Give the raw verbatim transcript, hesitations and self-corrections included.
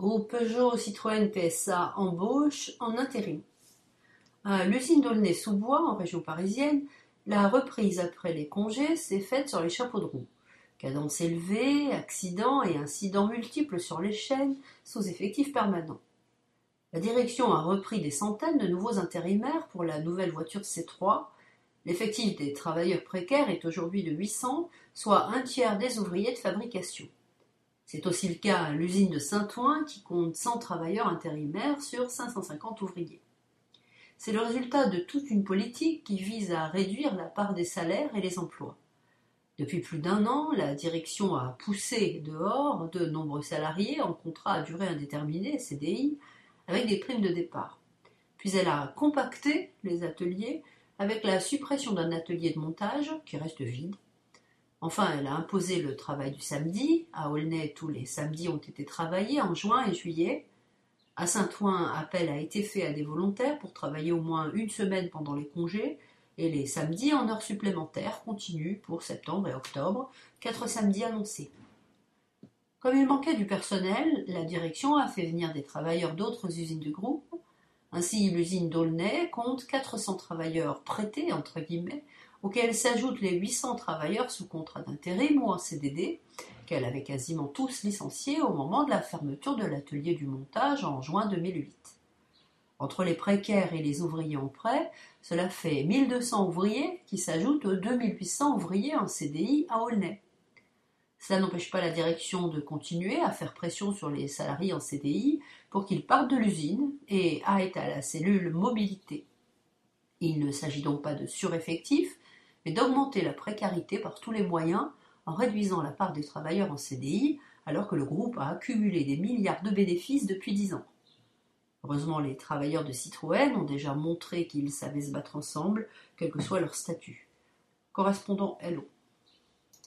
Groupe Peugeot Citroën P S A embauche en intérim. À l'usine d'Aulnay-sous-Bois, en région parisienne, la reprise après les congés s'est faite sur les chapeaux de roue. Cadence élevée, accidents et incidents multiples sur les chaînes, sous effectif permanent. La direction a repris des centaines de nouveaux intérimaires pour la nouvelle voiture C trois. L'effectif des travailleurs précaires est aujourd'hui de huit cents, soit un tiers des ouvriers de fabrication. C'est aussi le cas à l'usine de Saint-Ouen qui compte cent travailleurs intérimaires sur cinq cent cinquante ouvriers. C'est le résultat de toute une politique qui vise à réduire la part des salaires et les emplois. Depuis plus d'un an, la direction a poussé dehors de nombreux salariés en contrat à durée indéterminée, C D I, avec des primes de départ. Puis elle a compacté les ateliers avec la suppression d'un atelier de montage qui reste vide. Enfin, elle a imposé le travail du samedi. À Aulnay, tous les samedis ont été travaillés en juin et juillet. À Saint-Ouen, appel a été fait à des volontaires pour travailler au moins une semaine pendant les congés, et les samedis en heures supplémentaires continuent pour septembre et octobre, quatre samedis annoncés. Comme il manquait du personnel, la direction a fait venir des travailleurs d'autres usines du groupe. Ainsi, l'usine d'Aulnay compte quatre cents travailleurs prêtés, entre guillemets, auxquels s'ajoutent les huit cents travailleurs sous contrat d'intérim ou en C D D, qu'elle avait quasiment tous licenciés au moment de la fermeture de l'atelier du montage en juin deux mille huit. Entre les précaires et les ouvriers en prêt, cela fait mille deux cents ouvriers qui s'ajoutent aux deux mille huit cents ouvriers en C D I à Aulnay. Cela n'empêche pas la direction de continuer à faire pression sur les salariés en C D I pour qu'ils partent de l'usine et aillent à la cellule mobilité. Il ne s'agit donc pas de sureffectif, mais d'augmenter la précarité par tous les moyens en réduisant la part des travailleurs en C D I alors que le groupe a accumulé des milliards de bénéfices depuis dix ans. Heureusement, les travailleurs de Citroën ont déjà montré qu'ils savaient se battre ensemble, quel que soit leur statut. Correspondant Hello.